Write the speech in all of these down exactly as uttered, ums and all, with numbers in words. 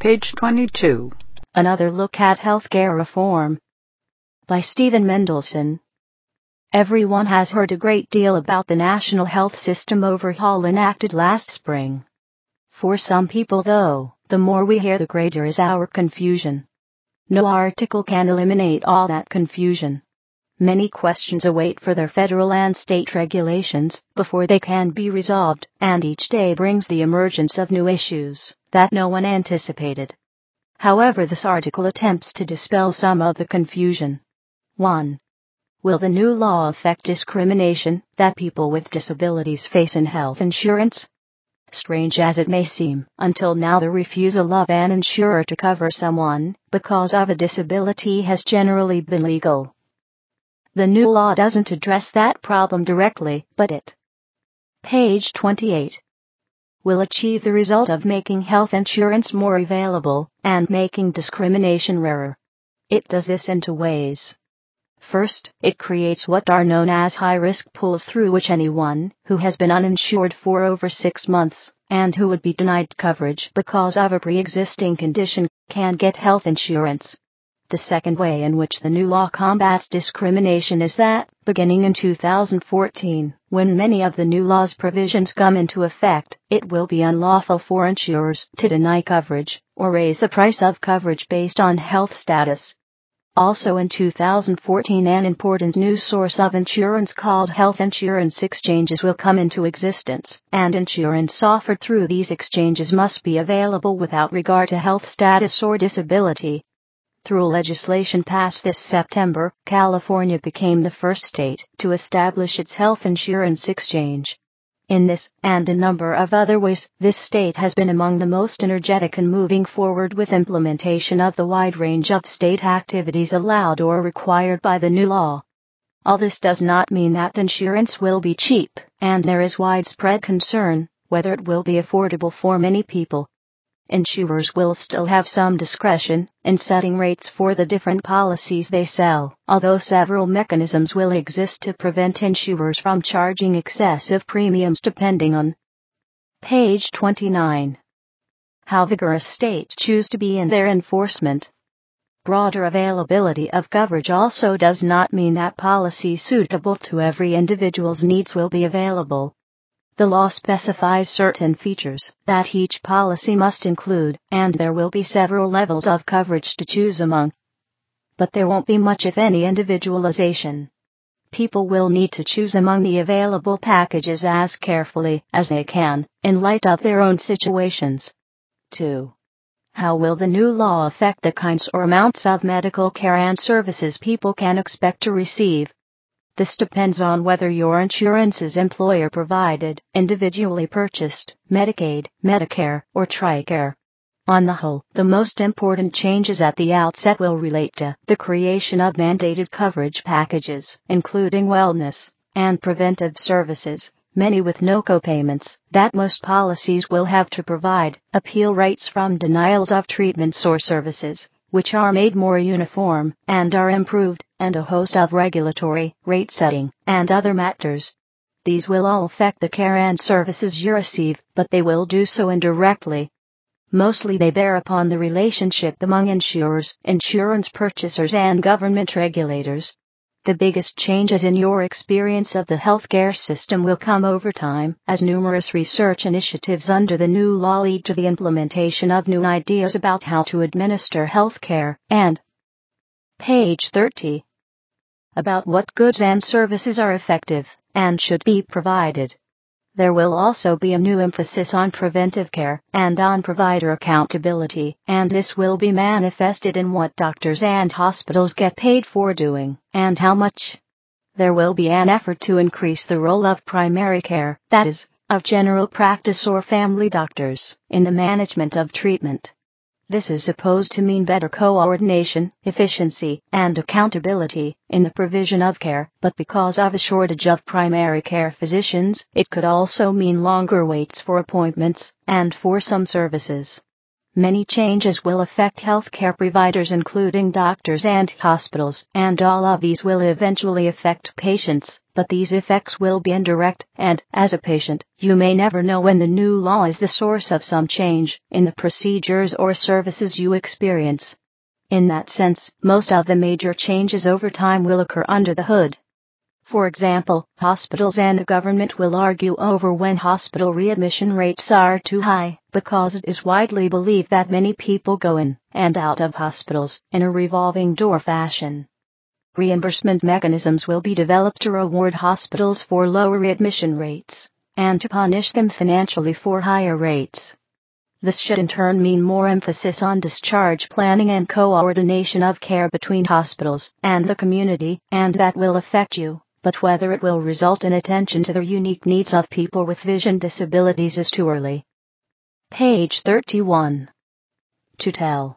Page twenty-two. Another Look at Healthcare Reform by Stephen Mendelsohn. Everyone has heard a great deal about the National Health System overhaul enacted last spring. For some people, though, the more we hear, the greater is our confusion. No article can eliminate all that confusion. Many questions await for their federal and state regulations before they can be resolved, and each day brings the emergence of new issues that no one anticipated. However, this article attempts to dispel some of the confusion. one. Will the new law affect discrimination that people with disabilities face in health insurance? Strange as it may seem, until now the refusal of an insurer to cover someone because of a disability has generally been legal. The new law doesn't address that problem directly, but it, page twenty-eight, will achieve the result of making health insurance more available and making discrimination rarer. It does this in two ways. First, it creates what are known as high-risk pools through which anyone who has been uninsured for over six months and who would be denied coverage because of a pre-existing condition can get health insurance. The second way in which the new law combats discrimination is that, beginning in two thousand fourteen, when many of the new law's provisions come into effect, it will be unlawful for insurers to deny coverage or raise the price of coverage based on health status. Also in two thousand fourteen, an important new source of insurance called health insurance exchanges will come into existence, and insurance offered through these exchanges must be available without regard to health status or disability. Through legislation passed this September, California became the first state to establish its health insurance exchange. In this, and a number of other ways, this state has been among the most energetic in moving forward with implementation of the wide range of state activities allowed or required by the new law. All this does not mean that insurance will be cheap, and there is widespread concern whether it will be affordable for many people. Insurers will still have some discretion in setting rates for the different policies they sell, although several mechanisms will exist to prevent insurers from charging excessive premiums depending on. Page twenty-nine. How vigorous states choose to be in their enforcement. Broader availability of coverage also does not mean that policies suitable to every individual's needs will be available. The law specifies certain features that each policy must include, and there will be several levels of coverage to choose among. But there won't be much, if any, individualization. People will need to choose among the available packages as carefully as they can, in light of their own situations. two. How will the new law affect the kinds or amounts of medical care and services people can expect to receive? This depends on whether your insurance is employer-provided, individually purchased, Medicaid, Medicare, or TRICARE. On the whole, the most important changes at the outset will relate to the creation of mandated coverage packages, including wellness and preventive services, many with no copayments, that most policies will have to provide, appeal rights from denials of treatments or services, which are made more uniform and are improved, and a host of regulatory, rate setting, and other matters. These will all affect the care and services you receive, but they will do so indirectly. Mostly they bear upon the relationship among insurers, insurance purchasers, and government regulators. The biggest changes in your experience of the healthcare system will come over time, as numerous research initiatives under the new law lead to the implementation of new ideas about how to administer healthcare, and page thirty. About what goods and services are effective and should be provided. There will also be a new emphasis on preventive care and on provider accountability, and this will be manifested in what doctors and hospitals get paid for doing, and how much. There will be an effort to increase the role of primary care, that is, of general practice or family doctors, in the management of treatment. This is supposed to mean better coordination, efficiency, and accountability in the provision of care, but because of a shortage of primary care physicians, it could also mean longer waits for appointments and for some services. Many changes will affect healthcare providers including doctors and hospitals, and all of these will eventually affect patients, but these effects will be indirect, and, as a patient, you may never know when the new law is the source of some change in the procedures or services you experience. In that sense, most of the major changes over time will occur under the hood. For example, hospitals and the government will argue over when hospital readmission rates are too high, because it is widely believed that many people go in and out of hospitals in a revolving door fashion. Reimbursement mechanisms will be developed to reward hospitals for lower readmission rates, and to punish them financially for higher rates. This should in turn mean more emphasis on discharge planning and coordination of care between hospitals and the community, and that will affect you. But whether it will result in attention to the unique needs of people with vision disabilities is too early. Page thirty-one. To tell.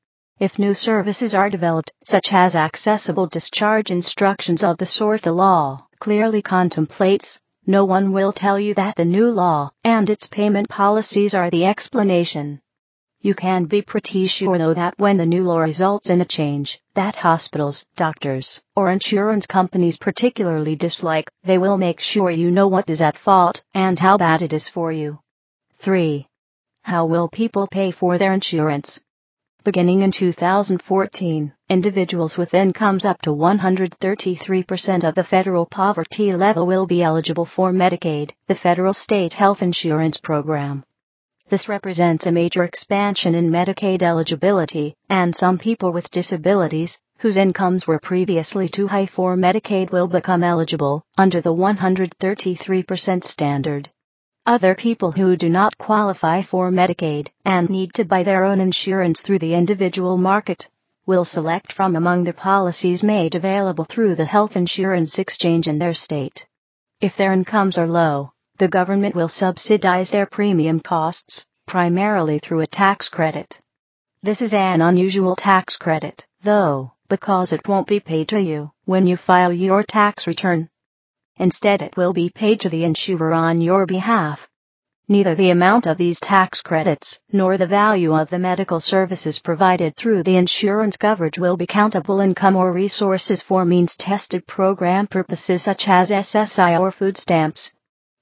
If new services are developed, such as accessible discharge instructions of the sort the law clearly contemplates, no one will tell you that the new law and its payment policies are the explanation. You can be pretty sure though that when the new law results in a change that hospitals, doctors, or insurance companies particularly dislike, they will make sure you know what is at fault and how bad it is for you. three. How will people pay for their insurance? Beginning in two thousand fourteen, individuals with incomes up to one hundred thirty-three percent of the federal poverty level will be eligible for Medicaid, the federal state health insurance program. This represents a major expansion in Medicaid eligibility, and some people with disabilities, whose incomes were previously too high for Medicaid, will become eligible under the one hundred thirty-three percent standard. Other people who do not qualify for Medicaid and need to buy their own insurance through the individual market will select from among the policies made available through the health insurance exchange in their state. If their incomes are low, the government will subsidize their premium costs, primarily through a tax credit. This is an unusual tax credit, though, because it won't be paid to you when you file your tax return. Instead, it will be paid to the insurer on your behalf. Neither the amount of these tax credits nor the value of the medical services provided through the insurance coverage will be countable income or resources for means-tested program purposes such as S S I or food stamps.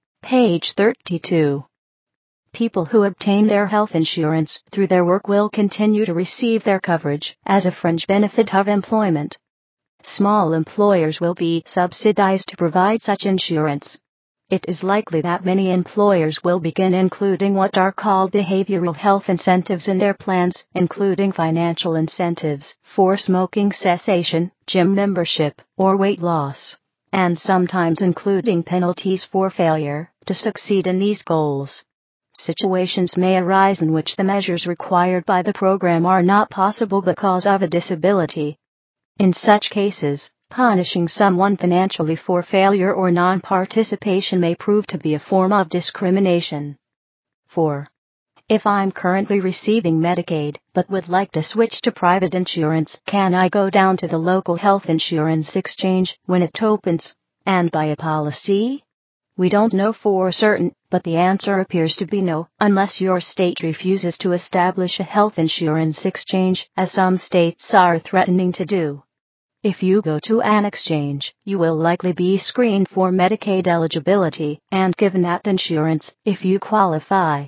Page thirty-two. People who obtain their health insurance through their work will continue to receive their coverage as a fringe benefit of employment. Small employers will be subsidized to provide such insurance. It is likely that many employers will begin including what are called behavioral health incentives in their plans, including financial incentives for smoking cessation, gym membership, or weight loss, and sometimes including penalties for failure to succeed in these goals. Situations may arise in which the measures required by the program are not possible because of a disability. In such cases, punishing someone financially for failure or non-participation may prove to be a form of discrimination. four. If I'm currently receiving Medicaid but would like to switch to private insurance, can I go down to the local health insurance exchange when it opens and buy a policy? We don't know for certain, but the answer appears to be no, unless your state refuses to establish a health insurance exchange, as some states are threatening to do. If you go to an exchange, you will likely be screened for Medicaid eligibility and given that insurance if you qualify.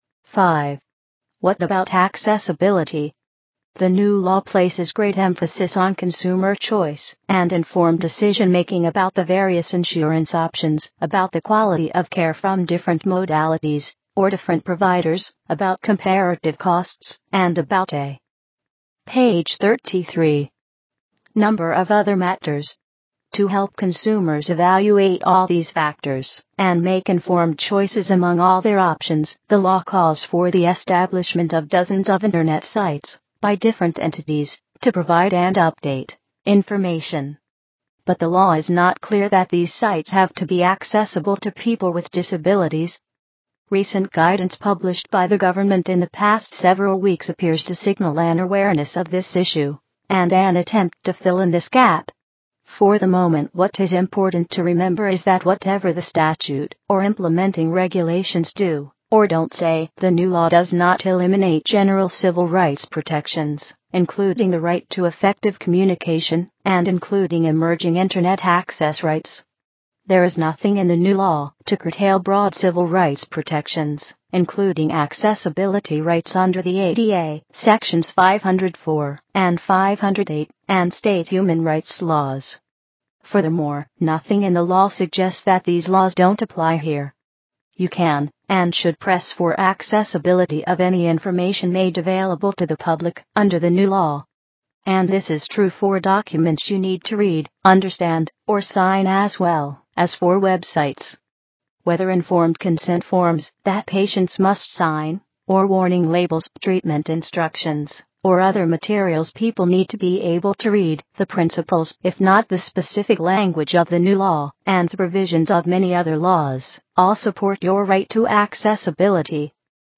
five. What about accessibility? The new law places great emphasis on consumer choice and informed decision-making about the various insurance options, about the quality of care from different modalities or different providers, about comparative costs, and about a Page thirty-three. Number of other matters. To help consumers evaluate all these factors and make informed choices among all their options, the law calls for the establishment of dozens of internet sites by different entities to provide and update information. But the law is not clear that these sites have to be accessible to people with disabilities. Recent guidance published by the government in the past several weeks appears to signal an awareness of this issue and an attempt to fill in this gap. For the moment, what is important to remember is that whatever the statute or implementing regulations do, or don't say. The new law does not eliminate general civil rights protections, including the right to effective communication, and including emerging Internet access rights. There is nothing in the new law to curtail broad civil rights protections, including accessibility rights under the A D A, Sections five oh four and five oh eight, and state human rights laws. Furthermore, nothing in the law suggests that these laws don't apply here. You can, and should press for accessibility of any information made available to the public under the new law. And this is true for documents you need to read, understand, or sign as well as for websites. Whether informed consent forms that patients must sign, or warning labels, treatment instructions, or other materials people need to be able to read, the principles, if not the specific language of the new law, and the provisions of many other laws, all support your right to accessibility.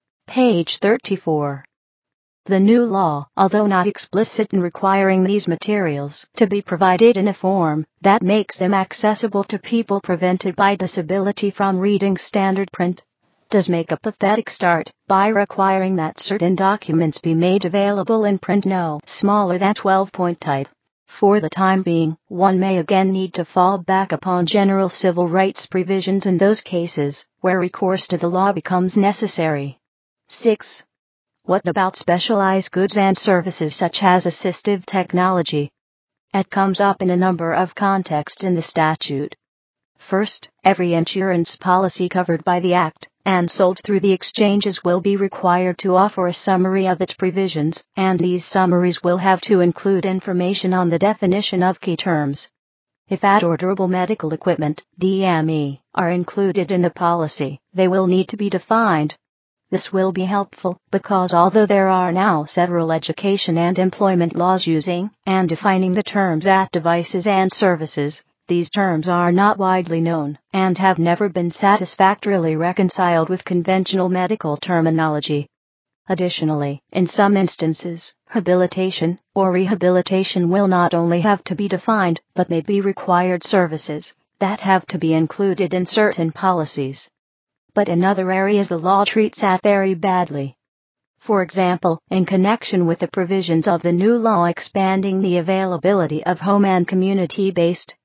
Page thirty-four. The new law, although not explicit in requiring these materials to be provided in a form that makes them accessible to people prevented by disability from reading standard print, does make a pathetic start by requiring that certain documents be made available in print no smaller than twelve point type. For the time being, one may again need to fall back upon general civil rights provisions in those cases where recourse to the law becomes necessary. six. What about specialized goods and services such as assistive technology? It comes up in a number of contexts in the statute. First, every insurance policy covered by the Act and sold through the exchanges will be required to offer a summary of its provisions, and these summaries will have to include information on the definition of key terms. If add or durable medical equipment, D M E, are included in the policy, they will need to be defined. This will be helpful because although there are now several education and employment laws using and defining the terms at devices and services, these terms are not widely known and have never been satisfactorily reconciled with conventional medical terminology. Additionally, in some instances, habilitation or rehabilitation will not only have to be defined, but may be required services that have to be included in certain policies. But in other areas the law treats that very badly. For example, in connection with the provisions of the new law expanding the availability of home and community-based.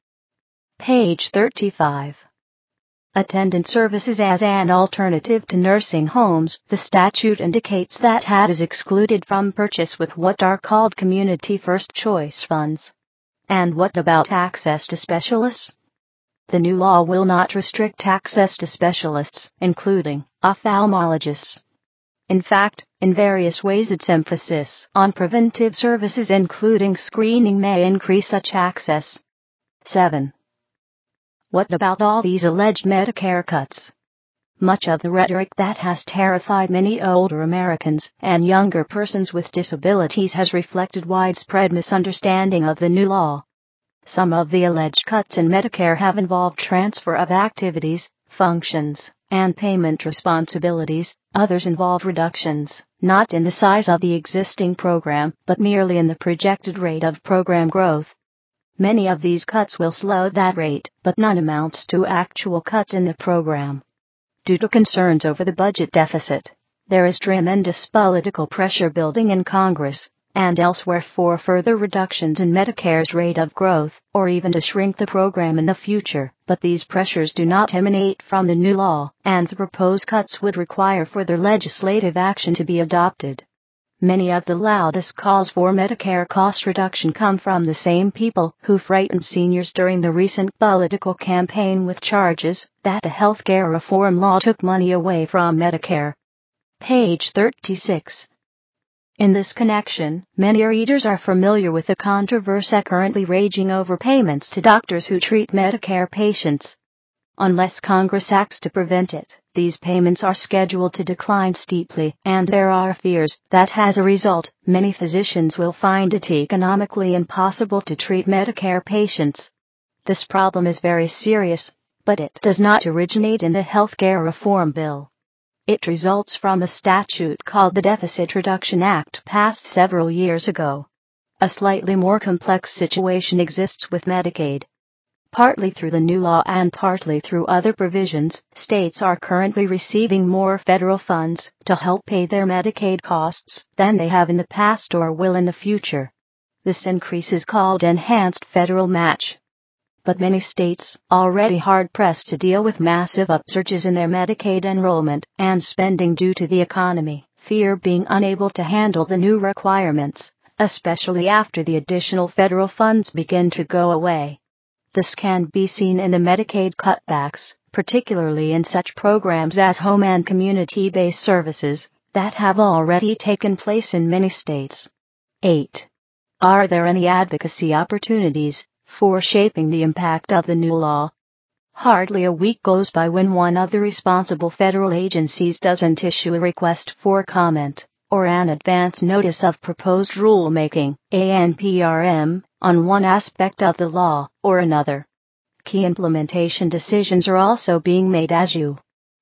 Page thirty-five. Attendant services as an alternative to nursing homes, the statute indicates that H A D is excluded from purchase with what are called community first choice funds. And what about access to specialists? The new law will not restrict access to specialists, including ophthalmologists. In fact, in various ways its emphasis on preventive services including screening may increase such access. seven. What about all these alleged Medicare cuts? Much of the rhetoric that has terrified many older Americans and younger persons with disabilities has reflected widespread misunderstanding of the new law. Some of the alleged cuts in Medicare have involved transfer of activities, functions, and payment responsibilities. Others involve reductions, not in the size of the existing program, but merely in the projected rate of program growth. Many of these cuts will slow that rate, but none amounts to actual cuts in the program. Due to concerns over the budget deficit, there is tremendous political pressure building in Congress and elsewhere for further reductions in Medicare's rate of growth, or even to shrink the program in the future, but these pressures do not emanate from the new law, and the proposed cuts would require further legislative action to be adopted. Many of the loudest calls for Medicare cost reduction come from the same people who frightened seniors during the recent political campaign with charges that the healthcare reform law took money away from Medicare. Page thirty-six. In this connection, many readers are familiar with the controversy currently raging over payments to doctors who treat Medicare patients. Unless Congress acts to prevent it, these payments are scheduled to decline steeply, and there are fears that as a result, many physicians will find it economically impossible to treat Medicare patients. This problem is very serious, but it does not originate in the healthcare reform bill. It results from a statute called the Deficit Reduction Act passed several years ago. A slightly more complex situation exists with Medicaid. Partly through the new law and partly through other provisions, states are currently receiving more federal funds to help pay their Medicaid costs than they have in the past or will in the future. This increase is called enhanced federal match. But many states, already hard-pressed to deal with massive upsurges in their Medicaid enrollment and spending due to the economy, fear being unable to handle the new requirements, especially after the additional federal funds begin to go away. This can be seen in the Medicaid cutbacks, particularly in such programs as home and community-based services, that have already taken place in many states. eight. Are there any advocacy opportunities for shaping the impact of the new law? Hardly a week goes by when one of the responsible federal agencies doesn't issue a request for comment, or an advance notice of proposed rulemaking, A N P R M, on one aspect of the law or another. Key implementation decisions are also being made as you.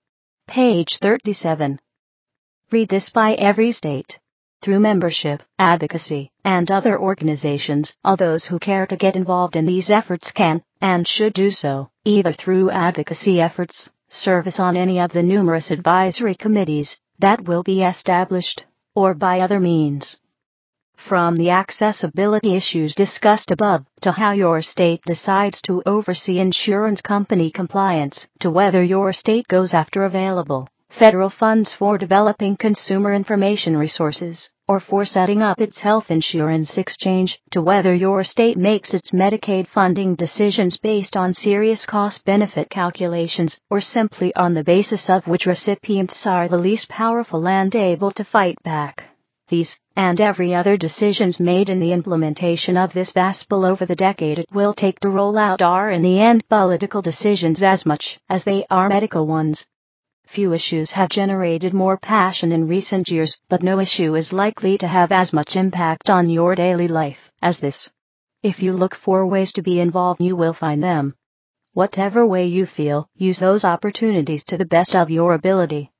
Page thirty-seven. Read this by every state. Through membership, advocacy, and other organizations, all those who care to get involved in these efforts can, and should do so, either through advocacy efforts, service on any of the numerous advisory committees that will be established, or by other means. From the accessibility issues discussed above, to how your state decides to oversee insurance company compliance, to whether your state goes after available federal funds for developing consumer information resources, or for setting up its health insurance exchange, to whether your state makes its Medicaid funding decisions based on serious cost-benefit calculations, or simply on the basis of which recipients are the least powerful and able to fight back. These, and every other decisions made in the implementation of this vast bill over the decade it will take to roll out are in the end political decisions as much as they are medical ones. Few issues have generated more passion in recent years, but no issue is likely to have as much impact on your daily life as this. If you look for ways to be involved, you will find them. Whatever way you feel, use those opportunities to the best of your ability.